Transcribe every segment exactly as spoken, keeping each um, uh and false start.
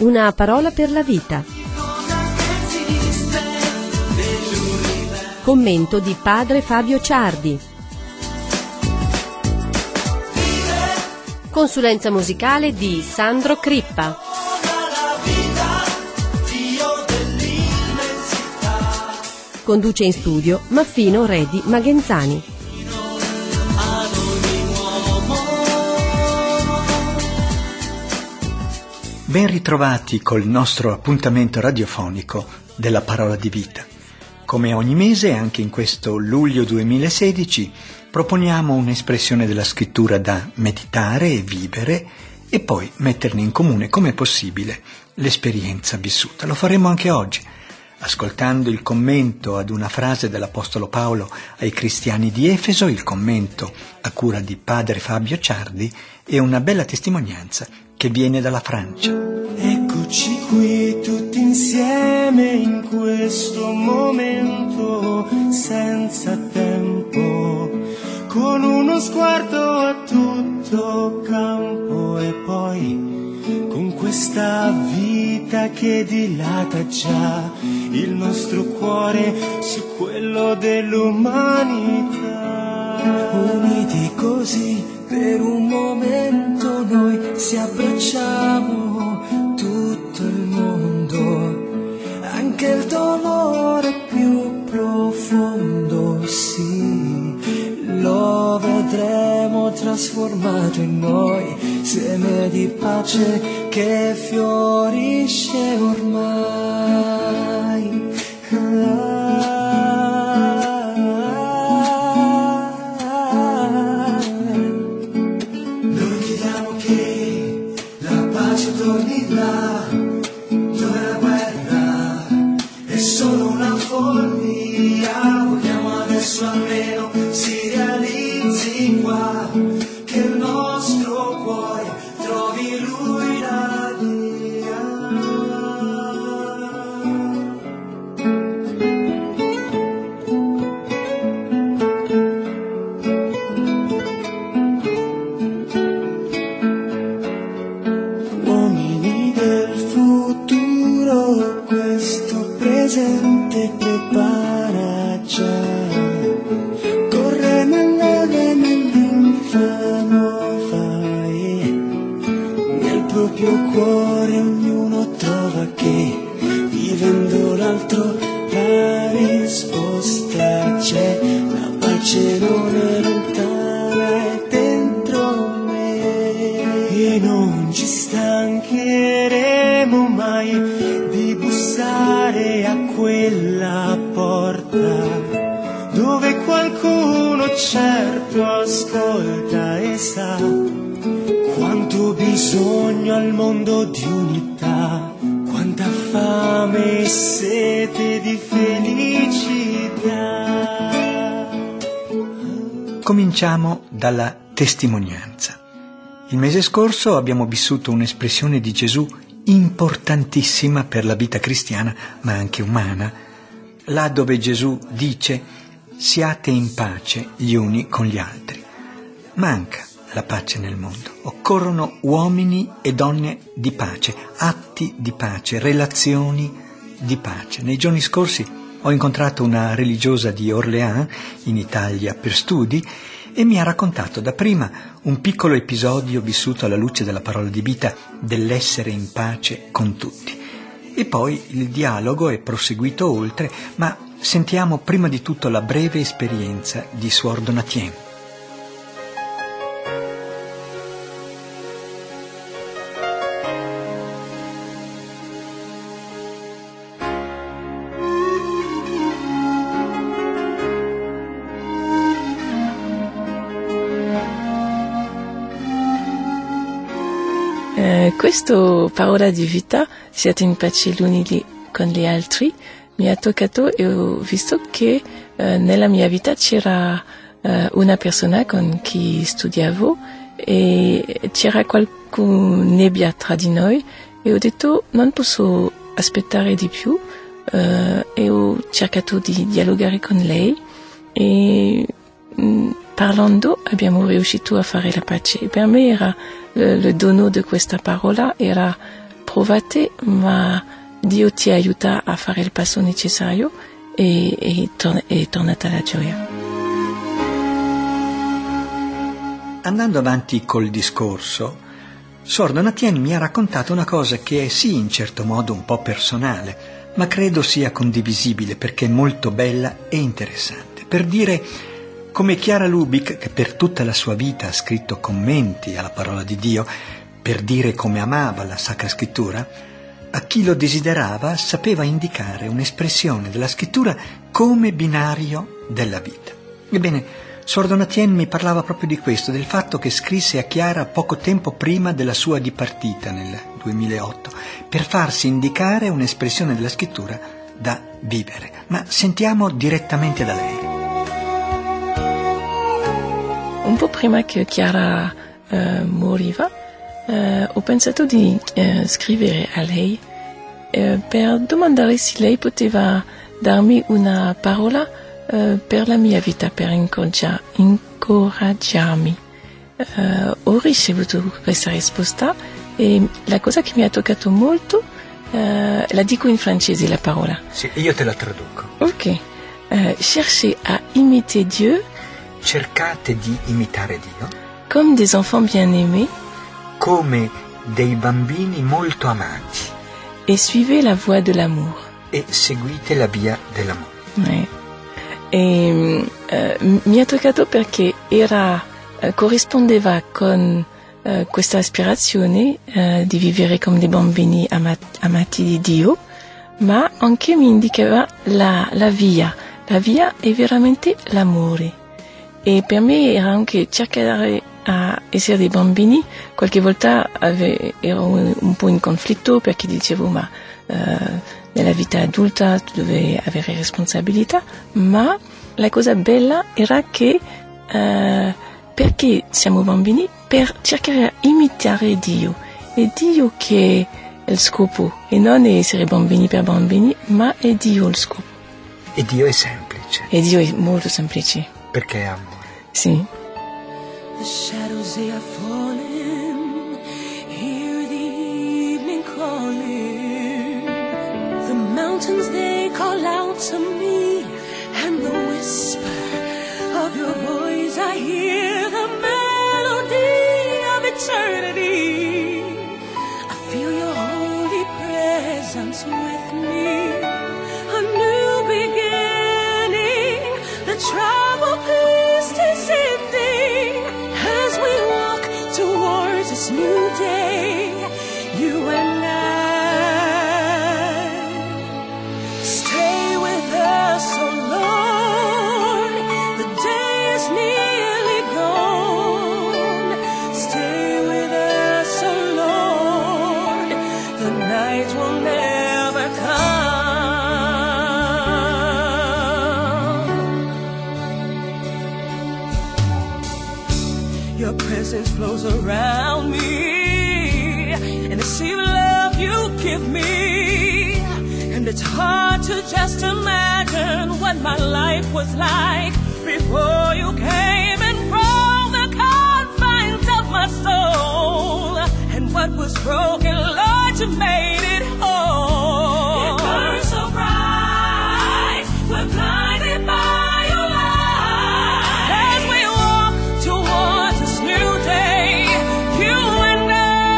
Una parola per la vita. Commento di padre Fabio Ciardi. Consulenza musicale di Sandro Crippa. Conduce in studio Maffino Redi Magenzani. Ben ritrovati col nostro appuntamento radiofonico della Parola di Vita. Come ogni mese, anche in questo luglio duemilasedici, proponiamo un'espressione della scrittura da meditare e vivere e poi metterne in comune come possibile l'esperienza vissuta. Lo faremo anche oggi, ascoltando il commento ad una frase dell'Apostolo Paolo ai cristiani di Efeso, il commento a cura di padre Fabio Ciardi e una bella testimonianza che viene dalla Francia. Eccoci qui tutti insieme in questo momento senza tempo, con uno sguardo a tutto campo e poi con questa vita che dilata già il nostro cuore su quello dell'umanità. Uniti così per un momento noi ci abbracciamo tutto il mondo, anche il dolore più profondo, sì, lo vedremo trasformato in noi, seme di pace che fiorisce ormai. Noi chiediamo che la pace torni là, dove la guerra è solo una follia. Vogliamo adesso almeno si realizzi qua, che il nostro cuore trovi lui la via. Uomini del futuro, questo presente prepara già, corre nell'eve, nell'infanova e nel proprio cuore ognuno trova che vivendo l'altro la risposta c'è. La pace non è lontana, è dentro me e non ci stancheremo mai di bussare a quella porta dove qualcuno certo ascolta e sa quanto bisogno al mondo di unità, quanta fame e sete di felicità. Cominciamo dalla testimonianza. Il mese scorso abbiamo vissuto un'espressione di Gesù importantissima per la vita cristiana, ma anche umana, là dove Gesù dice: siate in pace gli uni con gli altri. Manca la pace nel mondo. Occorrono uomini e donne di pace, atti di pace, relazioni di pace. Nei giorni scorsi ho incontrato una religiosa di Orléans, in Italia, per studi, e mi ha raccontato dapprima un piccolo episodio vissuto alla luce della parola di vita dell'essere in pace con tutti. E poi il dialogo è proseguito oltre, ma sentiamo prima di tutto la breve esperienza di Suor Donatien. Eh, questo parola di vita, siate in pace gli uni con gli altri, mi ha toccato e ho visto che eh, nella mia vita c'era eh, una persona con chi studiavo e c'era qualche nebbia tra di noi e ho detto non posso aspettare di più eh, e ho cercato di dialogare con lei e mh, parlando abbiamo riuscito a fare la pace. Per me era il dono di questa parola era provate, ma Dio ti aiuta a fare il passo necessario e, e, tor- e tornata la gioia. Andando avanti col discorso, Sor Donatien mi ha raccontato una cosa che è sì in certo modo un po' personale, ma credo sia condivisibile perché è molto bella e interessante. Per dire come Chiara Lubick, che per tutta la sua vita ha scritto commenti alla parola di Dio, per dire come amava la Sacra Scrittura, a chi lo desiderava sapeva indicare un'espressione della Scrittura come binario della vita. Ebbene, Sor Donatien mi parlava proprio di questo, del fatto che scrisse a Chiara poco tempo prima della sua dipartita nel duemilaotto, per farsi indicare un'espressione della Scrittura da vivere. Ma sentiamo direttamente da lei. Un po' prima che Chiara eh, moriva, eh, ho pensato di eh, scrivere a lei eh, per domandare se lei poteva darmi una parola eh, per la mia vita, per incoraggia- incoraggiarmi. Eh, ho ricevuto questa risposta e la cosa che mi ha toccato molto, eh, la dico in francese la parola. Sì, io te la traduco. Ok. Eh, cherchez à imiter Dieu. Cercate di imitare Dio Comme des enfants bien-aimés come dei bambini molto amati et suivez la voie de l'amour. e seguite la via dell'amore. Ouais. E eh, mi ha toccato perché era eh, corrispondeva con eh, questa aspirazione eh, di vivere come dei bambini amat- amati di Dio, ma anche mi indicava la, la via. La via è veramente l'amore. E per me era anche cercare a essere dei bambini. Qualche volta ave, ero un, un po' in conflitto perché dicevo ma eh, nella vita adulta tu devi avere responsabilità, ma la cosa bella era che eh, perché siamo bambini? Per cercare di imitare Dio. È Dio che è il scopo e non è essere bambini per bambini, ma è Dio il scopo. E Dio è semplice. E Dio è molto semplice. Perché è amore. Sì. The shadows they are falling, hear the evening calling. The mountains they call out to me, and the whisper of your voice I hear the melody of eternity. I feel your holy presence with me, a new beginning, the trouble peace is ending as we walk towards this new day, you and I. Stay with us, oh Lord, the day is nearly gone. Stay with us, oh Lord, the night will never come. Your presence flows around me, and the sea of love you give me. And it's hard to just imagine what my life was like before you came and broke the confines of my soul. And what was broken, Lord, you made it whole. It burns so bright, we're blinded by your light. As we walk towards this new day, you and I.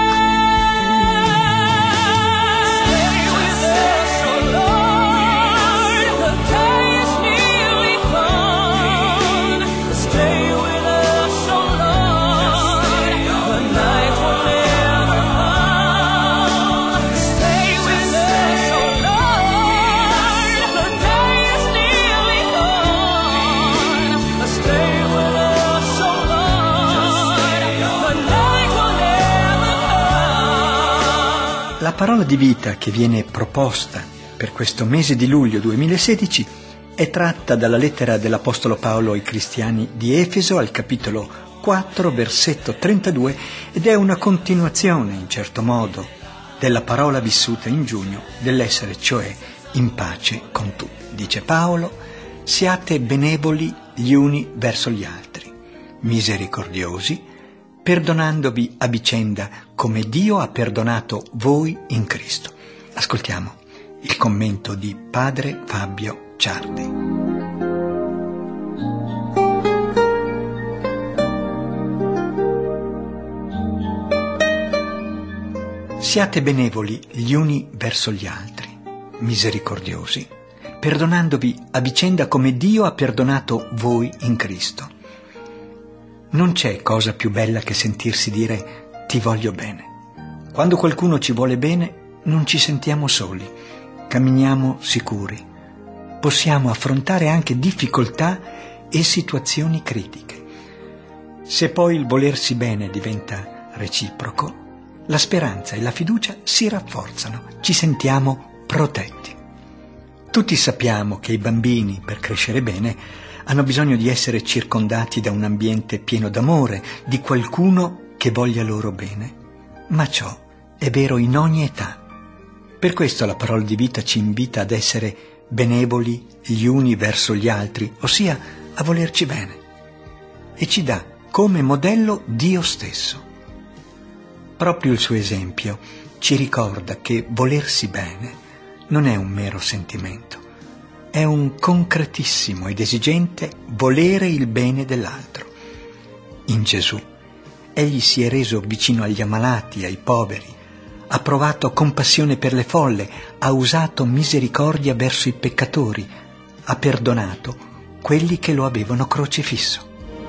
Stay with us, oh Lord, the day is nearly gone. Stay with us, oh Lord, the night will never come. Stay with us, oh Lord, the day is nearly gone. Stay with us, oh Lord, the night will never come. La parola di vita che viene proposta per questo mese di luglio duemilasedici è tratta dalla lettera dell'Apostolo Paolo ai cristiani di Efeso al capitolo quattro, versetto trentadue, ed è una continuazione, in certo modo, della parola vissuta in giugno, dell'essere cioè in pace con tutti. Dice Paolo: siate benevoli gli uni verso gli altri, misericordiosi, perdonandovi a vicenda come Dio ha perdonato voi in Cristo. Ascoltiamo il commento di padre Fabio Ciardi. Siate benevoli gli uni verso gli altri, misericordiosi, perdonandovi a vicenda come Dio ha perdonato voi in Cristo. Non c'è cosa più bella che sentirsi dire ti voglio bene. Quando qualcuno ci vuole bene non ci sentiamo soli, camminiamo sicuri. Possiamo affrontare anche difficoltà e situazioni critiche. Se poi il volersi bene diventa reciproco, la speranza e la fiducia si rafforzano, ci sentiamo protetti. Tutti sappiamo che i bambini, per crescere bene, hanno bisogno di essere circondati da un ambiente pieno d'amore, di qualcuno che voglia loro bene. Ma ciò è vero in ogni età. Per questo la parola di vita ci invita ad essere benevoli gli uni verso gli altri, ossia a volerci bene. E ci dà come modello Dio stesso. Proprio il suo esempio ci ricorda che volersi bene non è un mero sentimento, è un concretissimo ed esigente volere il bene dell'altro. In Gesù, egli si è reso vicino agli ammalati, ai poveri, ha provato compassione per le folle, ha usato misericordia verso i peccatori, ha perdonato quelli che lo avevano crocifisso.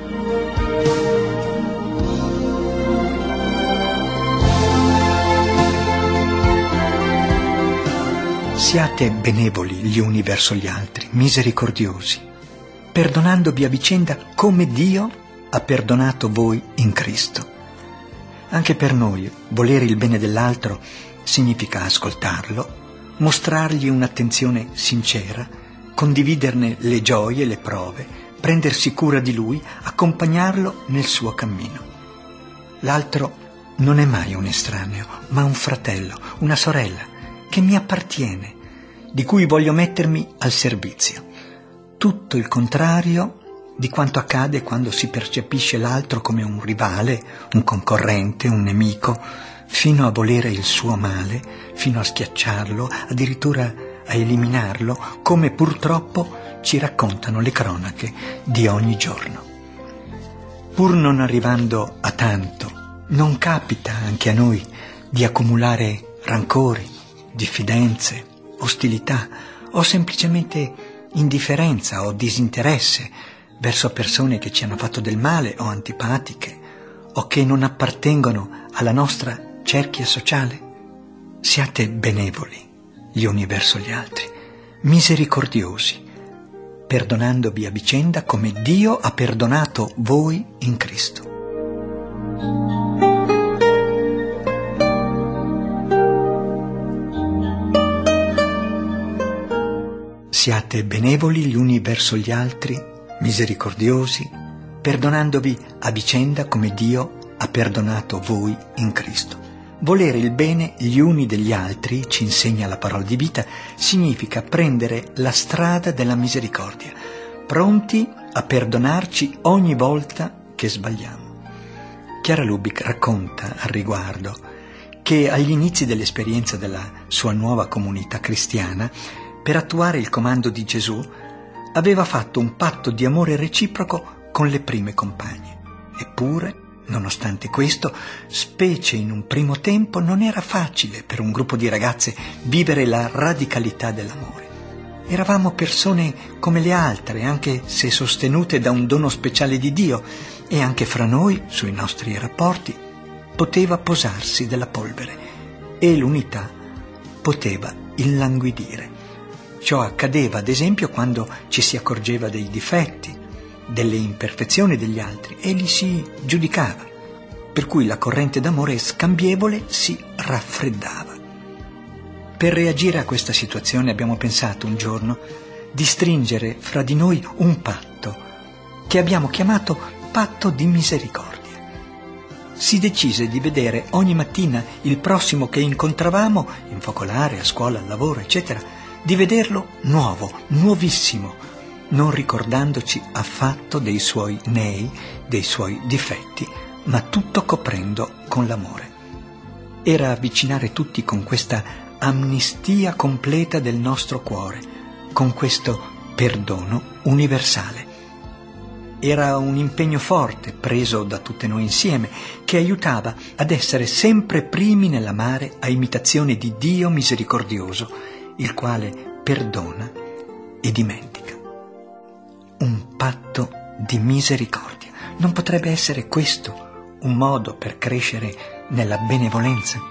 Siate benevoli gli uni verso gli altri, misericordiosi, perdonandovi a vicenda come Dio ha perdonato voi in Cristo. Anche per noi volere il bene dell'altro significa ascoltarlo, mostrargli un'attenzione sincera, condividerne le gioie e le prove, prendersi cura di lui, accompagnarlo nel suo cammino. L'altro non è mai un estraneo, ma un fratello, una sorella che mi appartiene, di cui voglio mettermi al servizio. Tutto il contrario di quanto accade quando si percepisce l'altro come un rivale, un concorrente, un nemico, fino a volere il suo male, fino a schiacciarlo, addirittura a eliminarlo, come purtroppo ci raccontano le cronache di ogni giorno. Pur non arrivando a tanto, non capita anche a noi di accumulare rancori, diffidenze, ostilità o semplicemente indifferenza o disinteresse verso persone che ci hanno fatto del male o antipatiche o che non appartengono alla nostra cerchia sociale? Siate benevoli gli uni verso gli altri, misericordiosi, perdonandovi a vicenda come Dio ha perdonato voi in Cristo. Siate benevoli gli uni verso gli altri, misericordiosi, perdonandovi a vicenda come Dio ha perdonato voi in Cristo. Volere il bene gli uni degli altri, ci insegna la parola di vita, significa prendere la strada della misericordia, pronti a perdonarci ogni volta che sbagliamo. Chiara Lubich racconta al riguardo che agli inizi dell'esperienza della sua nuova comunità cristiana, per attuare il comando di Gesù, aveva fatto un patto di amore reciproco con le prime compagne. Eppure, nonostante questo, specie in un primo tempo, non era facile per un gruppo di ragazze vivere la radicalità dell'amore. Eravamo persone come le altre, anche se sostenute da un dono speciale di Dio, e anche fra noi, sui nostri rapporti, poteva posarsi della polvere e l'unità poteva illanguidire. Ciò accadeva, ad esempio, quando ci si accorgeva dei difetti, delle imperfezioni degli altri e li si giudicava, per cui la corrente d'amore scambievole si raffreddava. Per reagire a questa situazione abbiamo pensato un giorno di stringere fra di noi un patto, che abbiamo chiamato patto di misericordia. Si decise di vedere ogni mattina il prossimo che incontravamo, in focolare, a scuola, al lavoro, eccetera, di vederlo nuovo, nuovissimo, non ricordandoci affatto dei suoi nei, dei suoi difetti, ma tutto coprendo con l'amore. Era avvicinare tutti con questa amnistia completa del nostro cuore, con questo perdono universale. Era un impegno forte, preso da tutte noi insieme, che aiutava ad essere sempre primi nell'amare a imitazione di Dio misericordioso, il quale perdona e dimentica. Un patto di misericordia. Non potrebbe essere questo un modo per crescere nella benevolenza?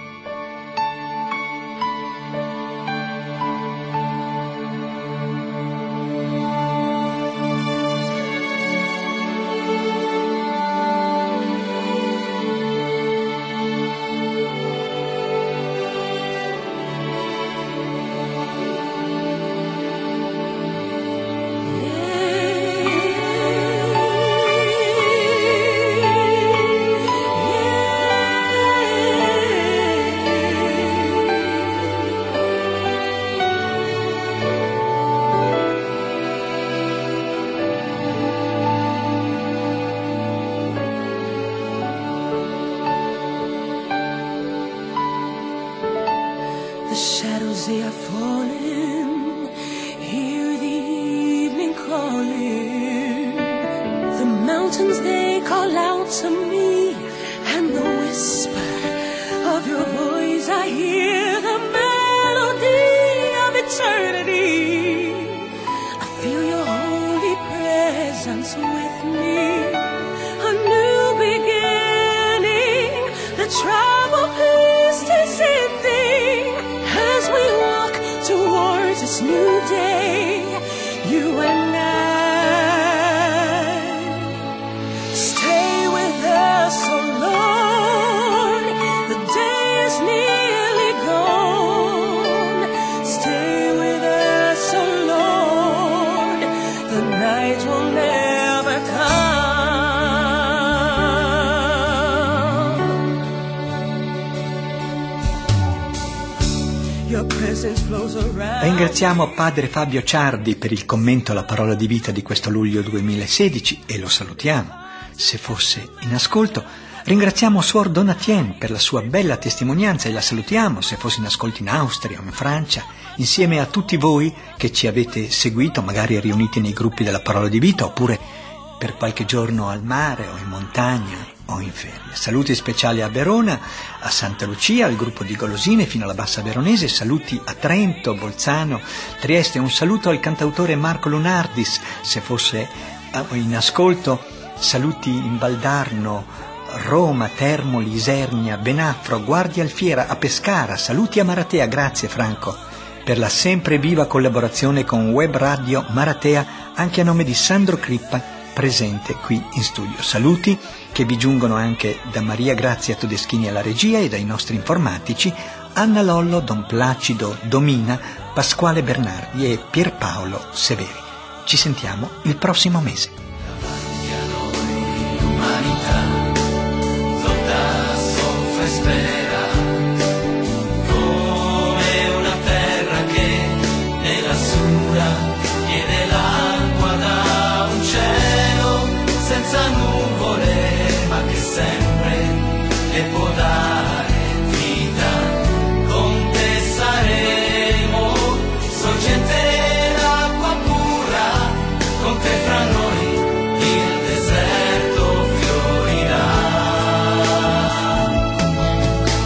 The shadows they are falling, hear the evening calling. The mountains they call out to me, and the whisper of your voice I hear the melody of eternity. I feel your holy presence with me, a new beginning. The trouble peace is ending as we walk towards this new day, you and I. Stay with us, oh Lord, the day is nearly gone. Stay with us, oh Lord, the night will never come. Your presence flows around. Ringraziamo Padre Fabio Ciardi per il commento alla parola di vita di questo luglio duemilasedici e lo salutiamo, se fosse in ascolto. Ringraziamo Suor Donatien per la sua bella testimonianza e la salutiamo, se fosse in ascolto in Austria o in Francia, insieme a tutti voi che ci avete seguito, magari riuniti nei gruppi della parola di vita oppure per qualche giorno al mare o in montagna o in ferie. Saluti speciali a Verona, a Santa Lucia, al gruppo di Golosine fino alla Bassa Veronese, saluti a Trento, Bolzano, Trieste, un saluto al cantautore Marco Lunardis, se fosse in ascolto, saluti in Valdarno, Roma, Termoli, Isernia, Benafro, Guardia Alfiera, a Pescara, saluti a Maratea, grazie Franco per la sempre viva collaborazione con Web Radio Maratea, anche a nome di Sandro Crippa, presente qui in studio. Saluti che vi giungono anche da Maria Grazia Todeschini alla regia e dai nostri informatici Anna Lollo, Don Placido Domina, Pasquale Bernardi e Pierpaolo Severi. Ci sentiamo il prossimo mese. Davanti a noi l'umanità lotta, soffre, spera, come una terra che nella sura chiede l'acqua da un cielo senza nuvole, ma che sempre le può dare vita. Con te saremo sorgente d'acqua pura, con te fra noi il deserto fiorirà.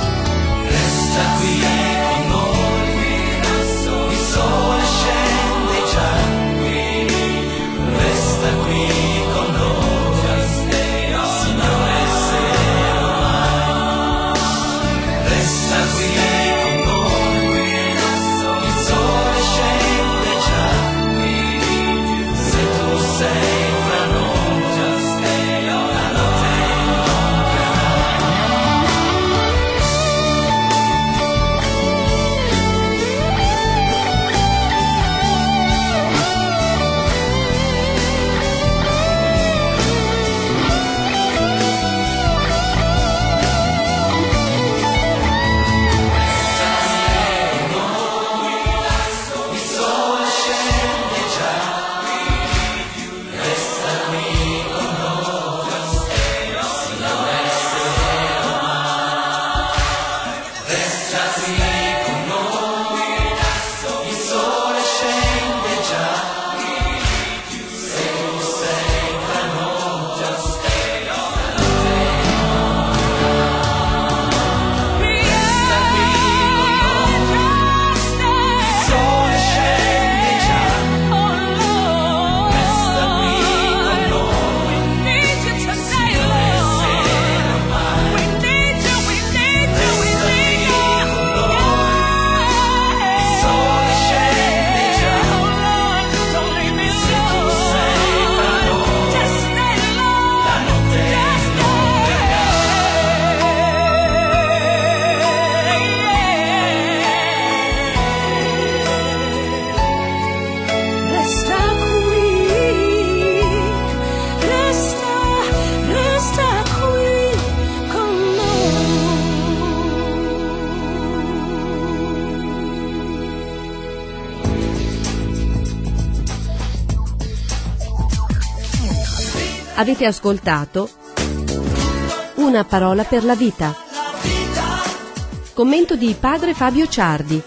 Avete ascoltato Una parola per la vita. Commento di padre Fabio Ciardi.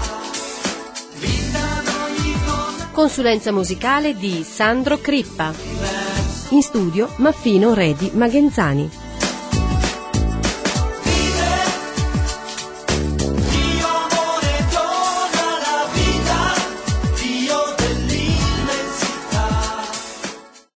Consulenza musicale di Sandro Crippa. In studio Maffino Redi Magenzani.